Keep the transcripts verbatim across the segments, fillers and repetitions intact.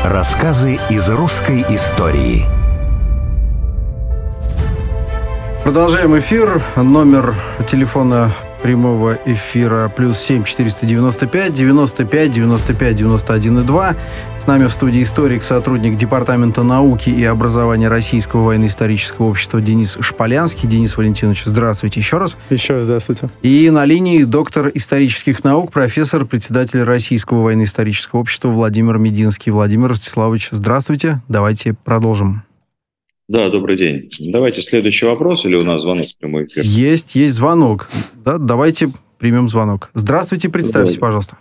Рассказы из русской истории. Продолжаем эфир. Номер телефона прямого эфира плюс семь четыреста девяносто пять девяносто пять девяносто пять девяносто один и два. С нами в студии историк, сотрудник Департамента науки и образования Российского военно-исторического общества Денис Шполянский. Денис Валентинович, здравствуйте еще раз. Еще раз здравствуйте. И на линии доктор исторических наук, профессор, председатель Российского военно-исторического общества Владимир Мединский. Владимир Ростиславович, здравствуйте. Давайте продолжим. Да, добрый день. Давайте следующий вопрос, или у нас звонок в прямой эфир? Есть, есть звонок. Да, давайте примем звонок. Здравствуйте, представьте, Давай. пожалуйста.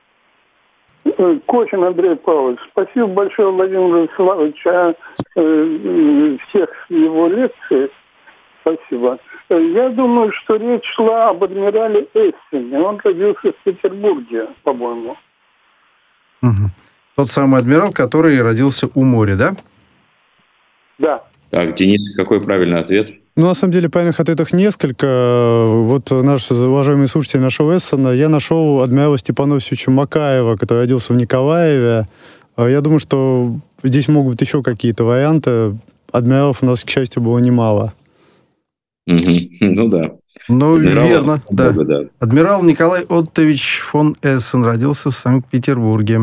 Кочин Андрей Павлович. Спасибо большое, Владимир Вячеславович, о э, всех его лекциях. Спасибо. Я думаю, что речь шла об адмирале Эссене. Он родился в Петербурге, по-моему. Угу. Тот самый адмирал, который родился у моря, да? Да. Так, Денис, какой правильный ответ? Ну, на самом деле, правильных ответов несколько. Вот наш уважаемый слушатель нашел Эссена. Я нашел адмирала Степана Васильевича Макаева, который родился в Николаеве. Я думаю, что здесь могут быть еще какие-то варианты. Адмиралов у нас, к счастью, было немало. Угу. Ну да. Ну, Адмирал, верно, да. много, да. Адмирал Николай Оттович фон Эссен родился в Санкт-Петербурге.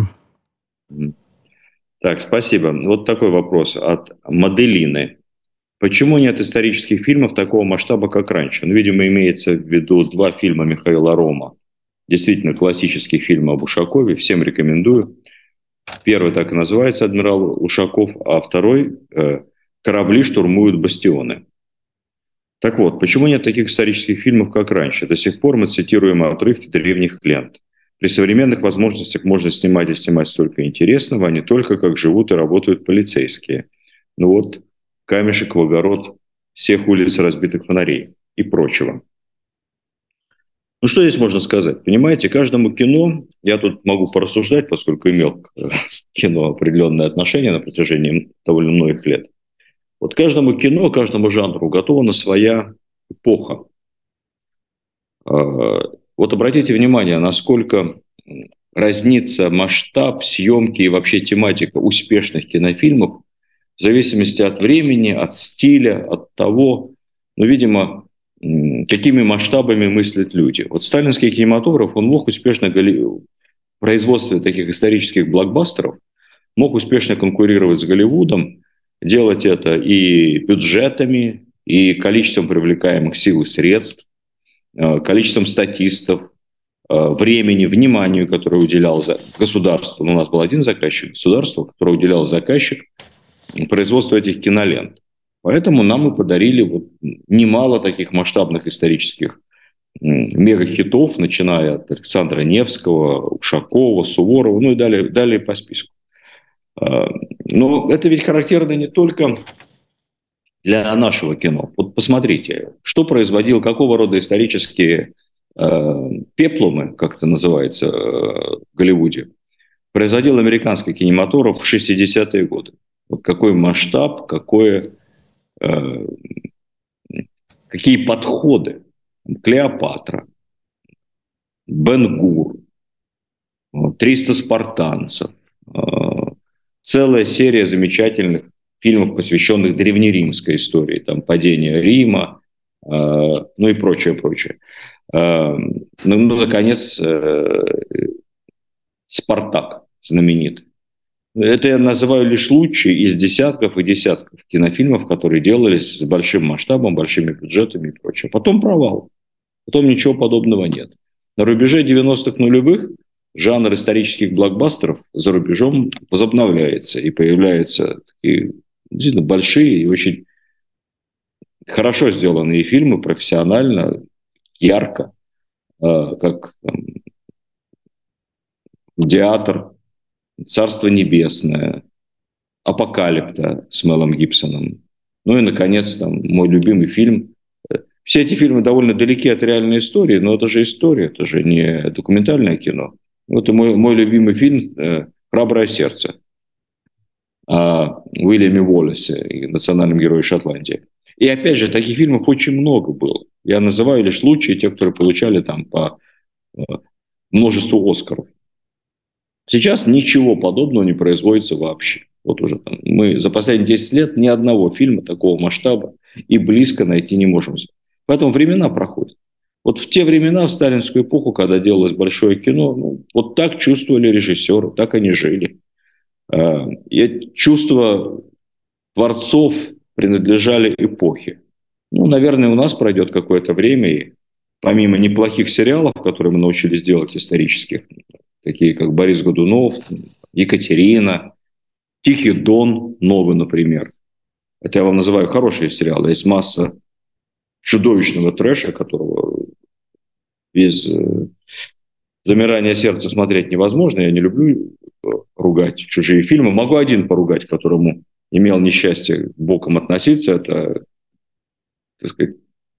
Так, спасибо. Вот такой вопрос от Маделины. Почему нет исторических фильмов такого масштаба, как раньше? Ну, видимо, имеется в виду два фильма Михаила Рома. Действительно, классический фильм об Ушакове. Всем рекомендую. Первый так и называется «Адмирал Ушаков», а второй э, «Корабли штурмуют бастионы». Так вот, почему нет таких исторических фильмов, как раньше? До сих пор мы цитируем отрывки древних лент. При современных возможностях можно снимать и снимать столько интересного, а не только как живут и работают полицейские. Ну вот, камешек в огород всех улиц разбитых фонарей и прочего. Ну что здесь можно сказать? Понимаете, каждому кино, я тут могу порассуждать, поскольку имел к кино определенное отношение на протяжении довольно многих лет. Вот каждому кино, каждому жанру уготована своя эпоха. Вот обратите внимание, насколько разнится масштаб съемки и вообще тематика успешных кинофильмов в зависимости от времени, от стиля, от того, ну, видимо, какими масштабами мыслят люди. Вот сталинский кинематограф, он мог успешно в производстве таких исторических блокбастеров, мог успешно конкурировать с Голливудом, делать это и бюджетами, и количеством привлекаемых сил и средств, количеством статистов, времени, вниманию, которое уделял государство. Ну, у нас был один заказчик, государство, которое уделял заказчик производству этих кинолент. Поэтому нам и подарили вот немало таких масштабных исторических мегахитов, начиная от Александра Невского, Ушакова, Суворова, ну и далее, далее по списку. Но это ведь характерно не только для нашего кино. Вот посмотрите, что производил, какого рода исторические э, пеплумы, как это называется э, в Голливуде, производил американский кинематограф в шестидесятые годы. Вот какой масштаб, какое, э, какие подходы. Клеопатра, Бен-Гур, триста спартанцев, э, целая серия замечательных фильмов, посвященных древнеримской истории, там падение Рима, э, ну и прочее, прочее. Э, ну, ну, наконец, э, Спартак знаменитый. Это я называю лишь лучшие из десятков и десятков кинофильмов, которые делались с большим масштабом, большими бюджетами и прочее. Потом провал. Потом ничего подобного нет. На рубеже девяностых нулевых жанр исторических блокбастеров за рубежом возобновляется. И появляются такие действительно большие и очень хорошо сделанные фильмы, профессионально, ярко, как там, «Гладиатор», «Царство небесное», «Апокалипта» с Мелом Гибсоном. Ну и, наконец, там, мой любимый фильм. Все эти фильмы довольно далеки от реальной истории, но это же история, это же не документальное кино. Вот и мой, мой любимый фильм «Храброе сердце» о Уильяме Уоллесе, национальном герое Шотландии. И опять же, таких фильмов очень много было. Я называю лишь лучшие, те, которые получали там по множеству Оскаров. Сейчас ничего подобного не производится вообще. Вот уже там, мы за последние десять лет ни одного фильма такого масштаба и близко найти не можем. Поэтому времена проходят. Вот в те времена, в сталинскую эпоху, когда делалось большое кино, ну, вот так чувствовали режиссеры, так они жили. И чувства творцов принадлежали эпохе. Ну, наверное, у нас пройдет какое-то время, и помимо неплохих сериалов, которые мы научились делать исторических, такие как Борис Годунов, Екатерина, Тихий Дон, новый, например. Это я вам называю хорошие сериалы. Есть масса чудовищного трэша, которого без замирания сердца смотреть невозможно. Я не люблю ругать чужие фильмы. Могу один поругать, к которому имел несчастье боком относиться. Это, так сказать,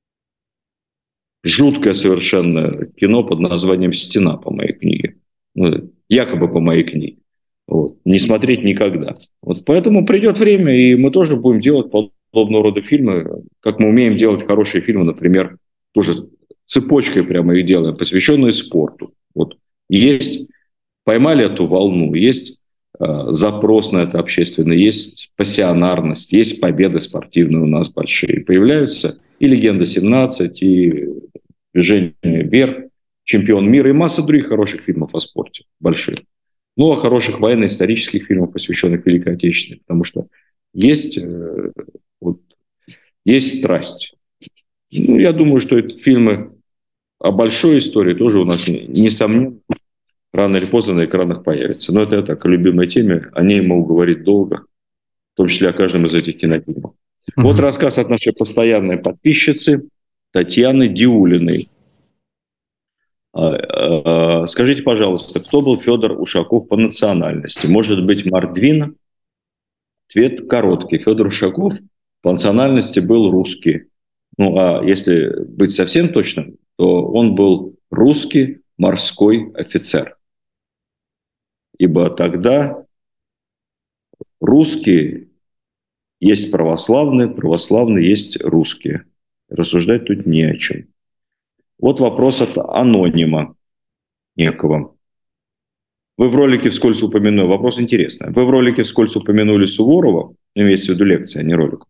жуткое совершенно кино под названием «Стена» по моей книге. Ну, якобы по моей книге. Вот. Не смотреть никогда. Вот поэтому придет время, и мы тоже будем делать подобного рода фильмы, как мы умеем делать хорошие фильмы, например, тоже цепочкой прямо их делаем, посвященные спорту. Вот. Есть, поймали эту волну, есть э, запрос на это общественный, есть пассионарность, есть победы спортивные у нас большие. Появляются и «Легенда семнадцать», и «Движение вверх», «Чемпион мира» и масса других хороших фильмов о спорте, больших. Ну, а хороших военно-исторических фильмов, посвященных Великой Отечественной, потому что есть, э, вот, есть страсть. Ну, я думаю, что эти фильмы о большой истории тоже у нас, несомненно, рано или поздно на экранах появятся. Но это я так, о любимой теме, о ней могу говорить долго, в том числе о каждом из этих кинофильмов. Mm-hmm. Вот рассказ от нашей постоянной подписчицы Татьяны Диулиной. Скажите, пожалуйста, кто был Федор Ушаков по национальности? Может быть, Мордвин? Ответ короткий. Федор Ушаков по национальности был русский. Ну, а если быть совсем точным, то он был русский морской офицер. Ибо тогда русские есть православные, православные есть русские. Рассуждать тут не о чем. Вот вопрос от анонима некого. Вы в ролике вскользь упомянули, вопрос интересный. Вы в ролике вскользь упомянули Суворова, имеется в виду лекция, а не ролик.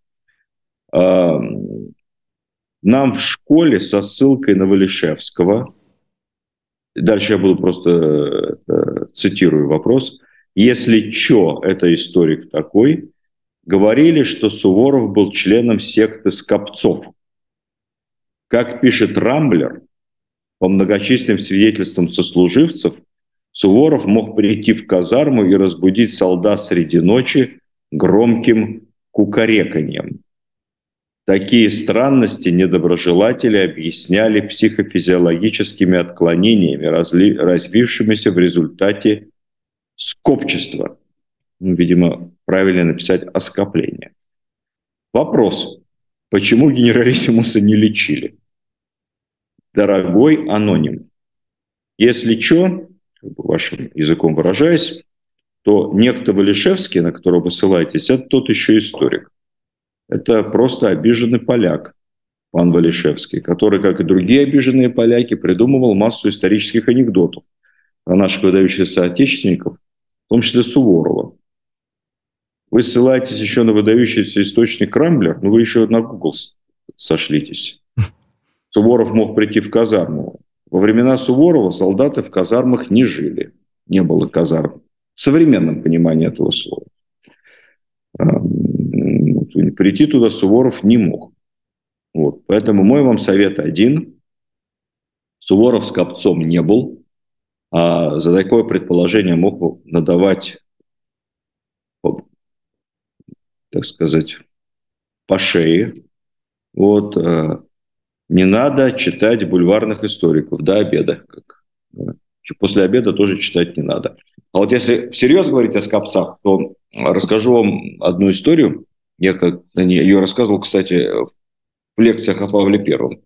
Нам в школе со ссылкой на Валишевского, дальше я буду просто э, цитирую вопрос, если чё, это историк такой, говорили, что Суворов был членом секты скопцов. Как пишет Рамблер, по многочисленным свидетельствам сослуживцев, Суворов мог прийти в казарму и разбудить солдат среди ночи громким кукареканьем. Такие странности недоброжелатели объясняли психофизиологическими отклонениями, разли, развившимися в результате скопчества. Ну, видимо, правильно написать оскопление. Вопрос. Почему генералиссимуса не лечили? Дорогой аноним, если что, вашим языком выражаясь, то некто Валишевский, на которого вы ссылаетесь, это тот еще историк. Это просто обиженный поляк, пан Валишевский, который, как и другие обиженные поляки, придумывал массу исторических анекдотов о наших выдающихся соотечественников, в том числе Суворова. Вы ссылаетесь еще на выдающийся источник Рамблер, но вы еще на Google сошлитесь. Суворов мог прийти в казарму. Во времена Суворова солдаты в казармах не жили. Не было казарм. В современном понимании этого слова. Прийти туда Суворов не мог. Вот. Поэтому мой вам совет один. Суворов скопцом не был. А за такое предположение мог надавать, так сказать, по шее. Вот. Не надо читать бульварных историков до обеда. Как, да. После обеда тоже читать не надо. А вот если всерьез говорить о скопцах, то расскажу вам одну историю. Я как ее рассказывал, кстати, в лекциях о Павле Первом.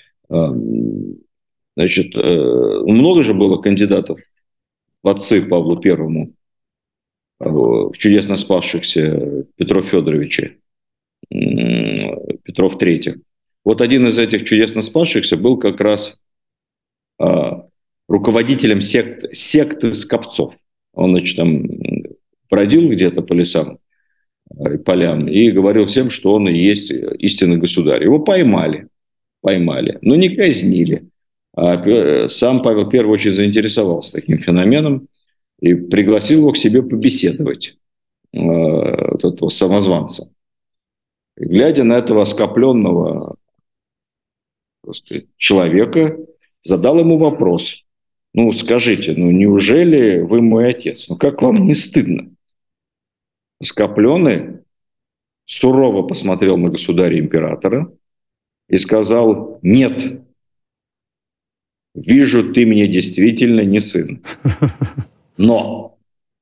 Значит, много же было кандидатов в отцы Павлу Первому, в чудесно спасшихся Петро Федоровича, Петров Третий. Вот один из этих чудесно спасшихся был как раз руководителем сект, секты скопцов. Он, значит, там бродил где-то по лесам и полям и говорил всем, что он и есть истинный государь. Его поймали, поймали, но не казнили. А сам Павел Первый очень заинтересовался таким феноменом и пригласил его к себе побеседовать, вот этого самозванца. И, глядя на этого оскопленного человека, задал ему вопрос. Ну, скажите, ну, неужели вы мой отец? Ну, как вам не стыдно? Оскопленный сурово посмотрел на государя-императора и сказал: нет, вижу, ты мне действительно не сын. Но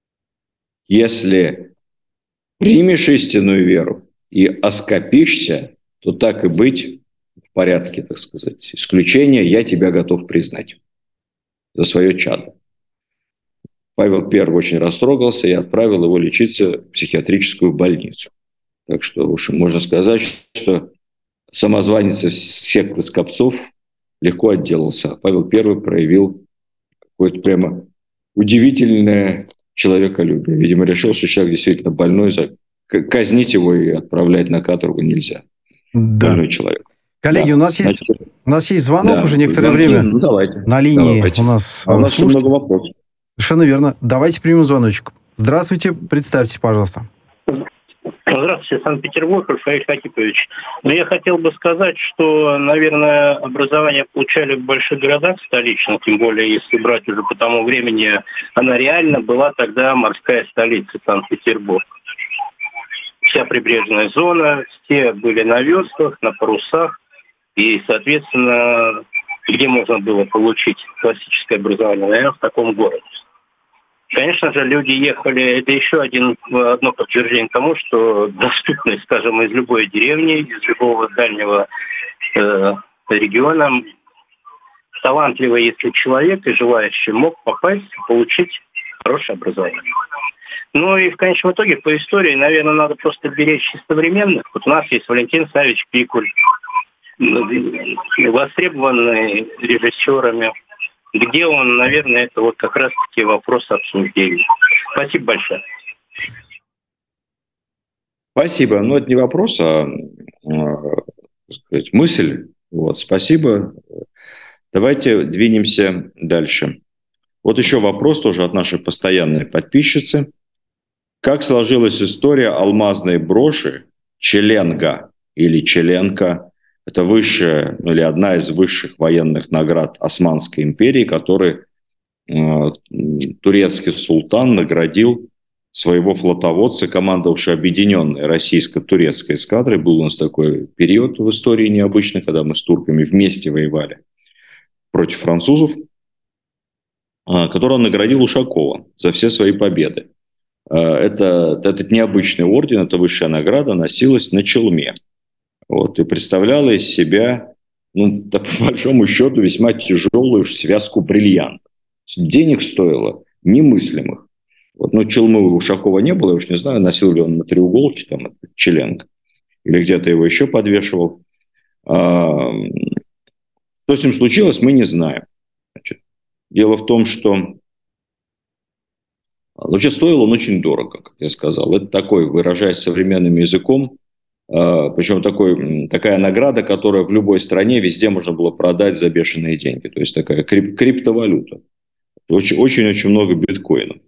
если примешь истинную веру и оскопишься, то так и быть, в порядке, так сказать, исключения, я тебя готов признать за свое чадо. Павел Первый очень растрогался и отправил его лечиться в психиатрическую больницу. Так что, в общем, можно сказать, что самозванец из секты Скопцов легко отделался. Павел Первый проявил какое-то прямо удивительное человеколюбие. Видимо, решил, что человек действительно больной, казнить его и отправлять на каторгу нельзя. Да. Больной человек. Коллеги, да. у нас есть, Значит, у нас есть звонок да, уже некоторое звонки, время ну, давайте, на линии. Давайте. У нас, а у нас очень много вопросов. Совершенно верно. Давайте примем звоночек. Здравствуйте, представьтесь, пожалуйста. Здравствуйте, Санкт-Петербург, Рафаэль Хатипович. Но я хотел бы сказать, что, наверное, образование получали в больших городах столичных, тем более, если брать уже по тому времени, она реально была тогда морская столица Санкт-Петербург. Вся прибрежная зона, все были на веслах, на парусах, и, соответственно, где можно было получить классическое образование, наверное, в таком городе. Конечно же, люди ехали, это еще один, одно подтверждение тому, что доступность, скажем, из любой деревни, из любого дальнего э, региона, талантливый, если человек и желающий мог попасть, получить хорошее образование. Ну и в конечном итоге по истории, наверное, надо просто беречь современных. Вот у нас есть Валентин Савич Пикуль, востребованный режиссерами. Где он, наверное, это вот как раз-таки вопрос обсуждения. Спасибо большое. Спасибо. Ну, это не вопрос, а, так сказать, мысль. Вот, спасибо. Давайте двинемся дальше. Вот еще вопрос тоже от нашей постоянной подписчицы. Как сложилась история алмазной броши Челенга или Челенка? Это высшая, ну, или одна из высших военных наград Османской империи, которой э, турецкий султан наградил своего флотоводца, командовавшего объединенной российско-турецкой эскадрой. Был у нас такой период в истории необычный, когда мы с турками вместе воевали против французов, э, которого он наградил Ушакова за все свои победы. Э, это, этот необычный орден, эта высшая награда носилась на челме. Вот, и представляла из себя, ну, так, по большому счету, весьма тяжелую связку бриллиантов. Денег стоило немыслимых. Вот, ну, челмы у Ушакова не было, я уж не знаю, носил ли он на треуголке, там, Челенг, или где-то его еще подвешивал. А, что с ним случилось, мы не знаем. Значит, дело в том, что вообще стоил он очень дорого, как я сказал. Это такой, выражаясь современным языком, причем такой, такая награда, которая в любой стране везде можно было продать за бешеные деньги. То есть такая крип- криптовалюта. Очень-очень много биткоинов.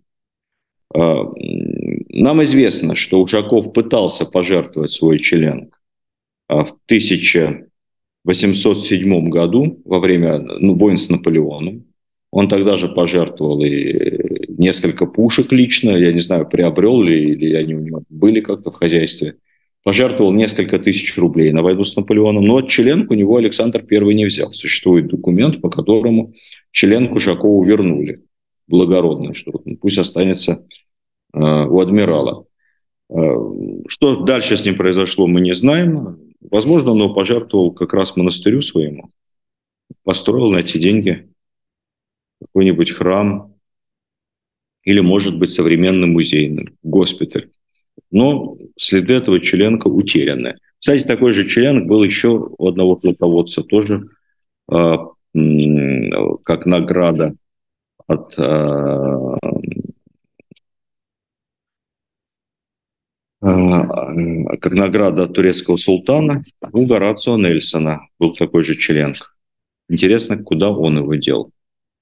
Нам известно, что Ушаков пытался пожертвовать свой Челенг в тысяча восемьсот седьмом году во время ну, войн с Наполеоном. Он тогда же пожертвовал и несколько пушек лично. Я не знаю, приобрел ли, или они у него были как-то в хозяйстве. Пожертвовал несколько тысяч рублей на войну с Наполеоном. Но от Челенг у него Александр Первый не взял. Существует документ, по которому Челенг Ушакову вернули. Благородно, что пусть останется э, у адмирала. Э, что дальше с ним произошло, мы не знаем. Возможно, он его пожертвовал как раз монастырю своему. Построил на эти деньги какой-нибудь храм или, может быть, современный музей, госпиталь. Но следы этого Челенга утеряны. Кстати, такой же Челенг был еще у одного флотоводца, тоже э, как награда от э, как награда от турецкого султана, у Горацио Нельсона был такой же член. Интересно, куда он его дел.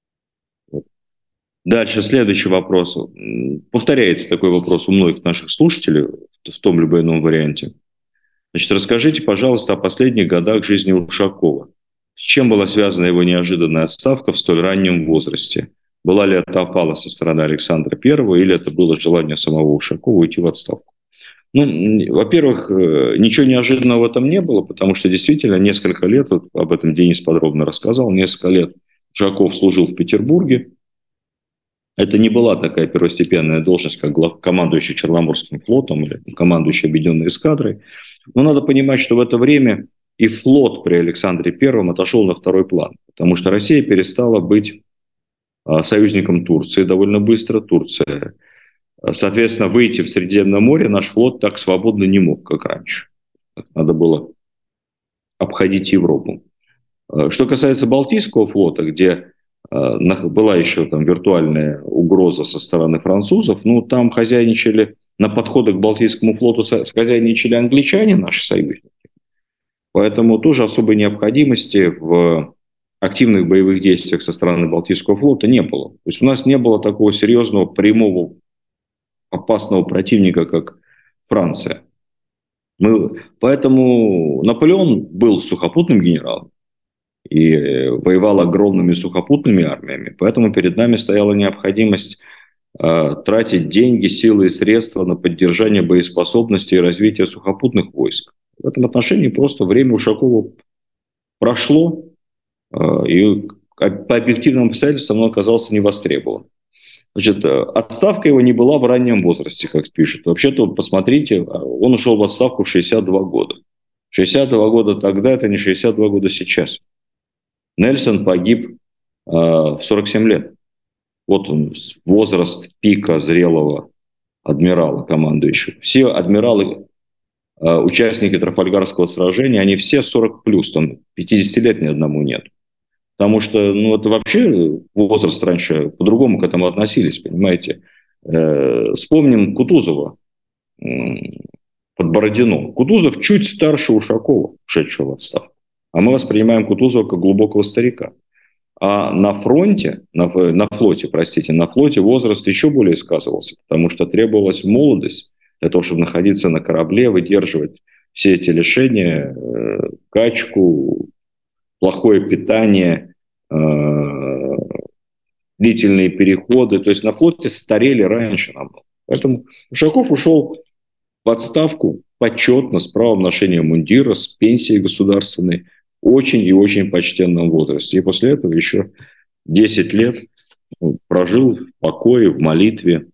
Дальше, следующий вопрос. Повторяется такой вопрос у многих наших слушателей в том либо ином варианте. Значит, расскажите, пожалуйста, о последних годах жизни Ушакова. С чем была связана его неожиданная отставка в столь раннем возрасте? Была ли это опала со стороны Александра Первого, или это было желание самого Ушакова уйти в отставку? Ну, во-первых, ничего неожиданного в этом не было, потому что действительно несколько лет, вот об этом Денис подробно рассказал, несколько лет Ушаков служил в Петербурге. Это не была такая первостепенная должность, как командующий Черноморским флотом или командующий Объединенной эскадрой. Но надо понимать, что в это время и флот при Александре Первом отошел на второй план, потому что Россия перестала быть союзником Турции довольно быстро. Турция, соответственно, выйти в Средиземное море наш флот так свободно не мог, как раньше. Надо было обходить Европу. Что касается Балтийского флота, где была еще там виртуальная угроза со стороны французов, ну, там хозяйничали, на подходах к Балтийскому флоту хозяйничали англичане, наши союзники. Поэтому тоже особой необходимости в активных боевых действиях со стороны Балтийского флота не было. То есть у нас не было такого серьезного, прямого, опасного противника, как Франция. Мы, поэтому Наполеон был сухопутным генералом и воевал огромными сухопутными армиями. Поэтому перед нами стояла необходимость э, тратить деньги, силы и средства на поддержание боеспособности и развитие сухопутных войск. В этом отношении просто время Ушакова прошло, э, и по объективным обстоятельствам он оказался невостребован. Значит, отставка его не была в раннем возрасте, как пишут. Вообще-то, посмотрите, он ушел в отставку в шестьдесят два года. шестьдесят два года тогда – это не шестьдесят два года сейчас. Нельсон погиб э, в сорок семь лет. Вот он, возраст пика зрелого адмирала, командующего. Все адмиралы, э, участники Трафальгарского сражения, они все сорок плюс, там пятьдесят лет ни одному нет. Потому что, ну, это вообще возраст раньше по-другому к этому относились, понимаете. Э, вспомним Кутузова э, под Бородино. Кутузов чуть старше Ушакова, ушедшего в отставку. А мы воспринимаем Кутузова как глубокого старика. А на фронте, на, на флоте, простите, на флоте возраст еще более сказывался, потому что требовалась молодость для того, чтобы находиться на корабле, выдерживать все эти лишения, э, качку, плохое питание, э, длительные переходы. То есть на флоте старели раньше намного. Поэтому Ушаков ушел в отставку почетно, с правом ношения мундира, с пенсией государственной, очень и очень почтенном возрасте. И после этого еще десять лет прожил в покое, в молитве,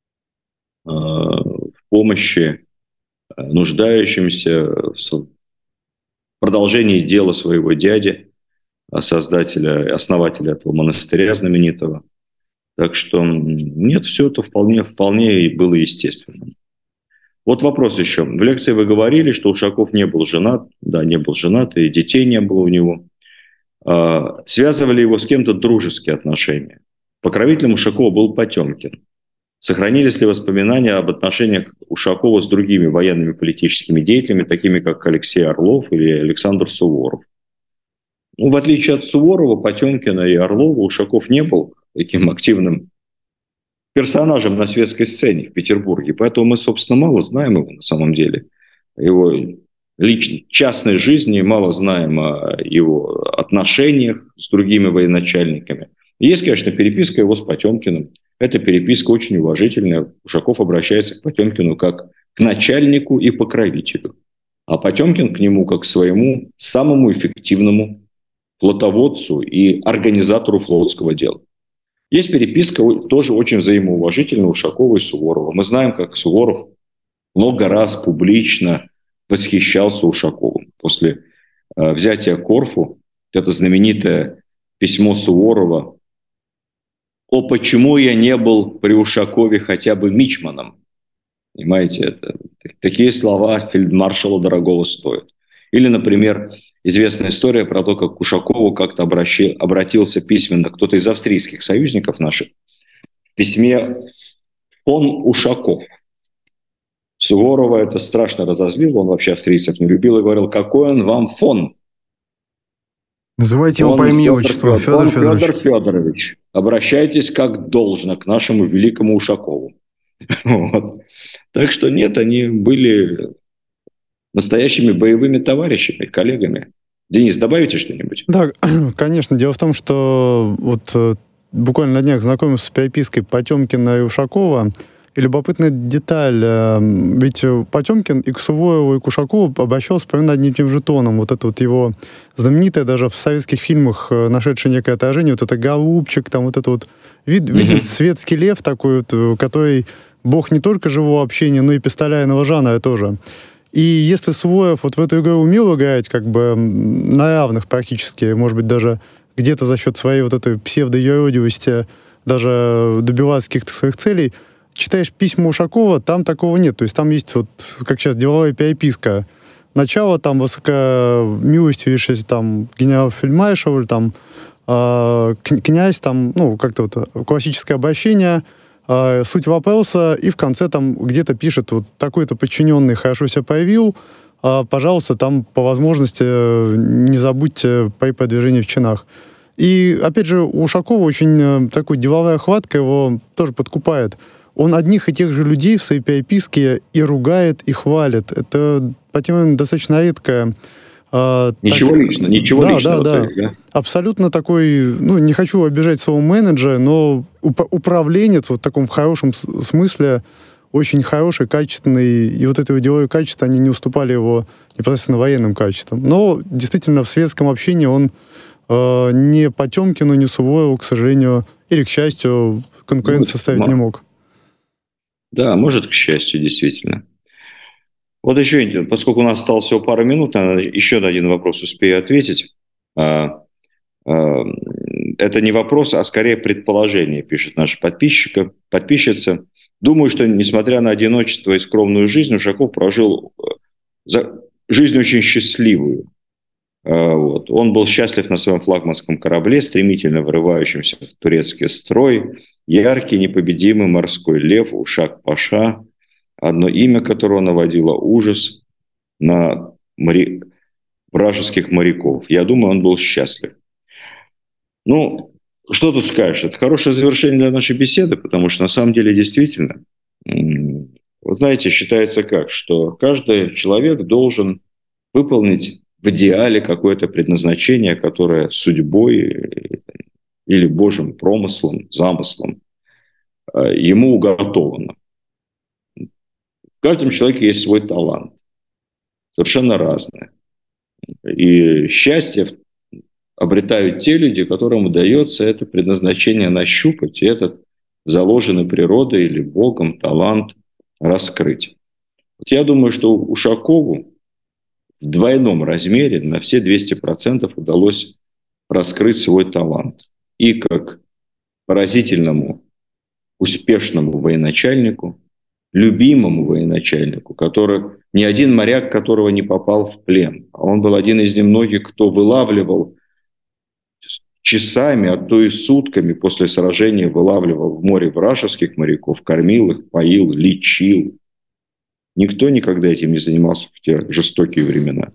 в помощи нуждающимся, в продолжении дела своего дяди, создателя, основателя этого монастыря знаменитого. Так что нет, все это вполне, вполне было естественно. Вот вопрос еще. В лекции вы говорили, что Ушаков не был женат. Да, не был женат, и детей не было у него. А, связывали его с кем-то дружеские отношения. Покровителем Ушакова был Потемкин. Сохранились ли воспоминания об отношениях Ушакова с другими военными политическими деятелями, такими как Алексей Орлов или Александр Суворов? Ну, в отличие от Суворова, Потемкина и Орлова, Ушаков не был таким активным персонажем на светской сцене в Петербурге. Поэтому мы, собственно, мало знаем его на самом деле. Его личной, частной жизни, мало знаем о его отношениях с другими военачальниками. Есть, конечно, переписка его с Потемкиным. Эта переписка очень уважительная. Ушаков обращается к Потемкину как к начальнику и покровителю. А Потемкин к нему как к своему самому эффективному флотоводцу и организатору флотского дела. Есть переписка тоже очень взаимоуважительная Ушакова и Суворова. Мы знаем, как Суворов много раз публично восхищался Ушаковым. После э, взятия Корфу, это знаменитое письмо Суворова: «О, почему я не был при Ушакове хотя бы мичманом?» Понимаете, это, такие слова фельдмаршала дорогого стоят. Или, например, известная история про то, как к Ушакову как-то обращи, обратился письменно кто-то из австрийских союзников наших в письме фон Ушаков. Суворова это страшно разозлило, он вообще австрийцев не любил и говорил, какой он вам фон. Называйте его он по имени и Федор, отчеству. Федор, Федор Федорович. Федор Федорович. Обращайтесь как должно к нашему великому Ушакову. Вот. Так что нет, они были настоящими боевыми товарищами, коллегами. Денис, добавите что-нибудь? Да, конечно. Дело в том, что вот буквально на днях знакомился с перепиской Потемкина и Ушакова. И любопытная деталь, ведь Потемкин и к Суворову, и к Ушакову обращался примерно одним и тем же тоном. Вот это вот его знаменитое даже в советских фильмах нашедшее некое отражение, вот это голубчик, там вот это вот вид, mm-hmm. виден светский лев такой вот, который бог не только живого общения, но и пистоляйного жанра тоже. И если Суворов вот в эту игру умел играть как бы на равных практически, может быть, даже где-то за счет своей вот этой псевдоюродивости даже добиваться каких-то своих целей, читаешь письма Ушакова, там такого нет. То есть там есть вот, как сейчас, деловая переписка. Начало там высокомилостивейший там генерал-фельдмаршал, там э, князь, там, ну, как-то вот классическое обращение, э, суть вопроса, и в конце там где-то пишет, вот такой-то подчиненный хорошо себя проявил, э, пожалуйста, там по возможности э, не забудьте при продвижении в чинах. И, опять же, у Ушакова очень э, такой деловая хватка его тоже подкупает. Он одних и тех же людей в своей переписке и ругает, и хвалит. Это, по тем достаточно редкое. Э, ничего так... личного, ничего да, личного. Да, да, да. Абсолютно такой, ну, не хочу обижать своего менеджера, но уп- управленец вот в таком в хорошем смысле, очень хороший, качественный, и вот это деловое качество, они не уступали его непосредственно военным качествам. Но действительно в светском общении он э, ни Потемкину, ни Суворову, к сожалению, или к счастью, конкуренцию составить не мог. Да, может, к счастью, действительно. Вот еще, поскольку у нас осталось всего пару минут, еще на один вопрос успею ответить. Это не вопрос, а скорее предположение, пишет наша подписчика, подписчица. Думаю, что, несмотря на одиночество и скромную жизнь, Ушаков прожил жизнь очень счастливую. Вот. Он был счастлив на своем флагманском корабле, стремительно врывающемся в турецкий строй. Яркий, непобедимый морской лев Ушак-паша, одно имя которого наводило ужас на мори... вражеских моряков. Я думаю, он был счастлив. Ну, что тут скажешь? Это хорошее завершение для нашей беседы, потому что на самом деле действительно, вы знаете, считается как, что каждый человек должен выполнить в идеале какое-то предназначение, которое судьбой или Божьим промыслом, замыслом ему уготовано. В каждом человеке есть свой талант, совершенно разный. И счастье обретают те люди, которым удается это предназначение нащупать, и этот заложенный природой или Богом талант раскрыть. Вот я думаю, что Ушакову в двойном размере на все двести процентов удалось раскрыть свой талант. И как поразительному, успешному военачальнику, любимому военачальнику, который, ни один моряк, которого не попал в плен. А он был один из немногих, кто вылавливал часами, а то и сутками после сражения, вылавливал в море вражеских моряков, кормил их, поил, лечил. Никто никогда этим не занимался в те жестокие времена.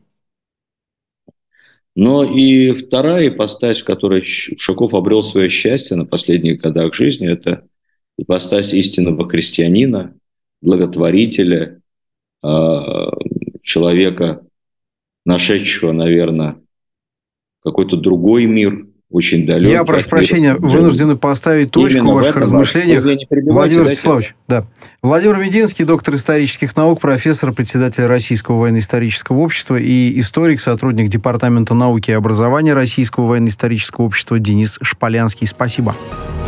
Но и вторая ипостась, в которой Ушаков обрел свое счастье на последних годах жизни, это ипостась истинного христианина, благотворителя, человека, нашедшего, наверное, какой-то другой мир, очень далекий. Я, прошу прощения, вынуждены поставить точку Именно в ваших в размышлениях. Владимир Ростиславович, да. Владимир Мединский, доктор исторических наук, профессор, председатель Российского военно-исторического общества и историк, сотрудник Департамента науки и образования Российского военно-исторического общества Денис Шполянский. Спасибо.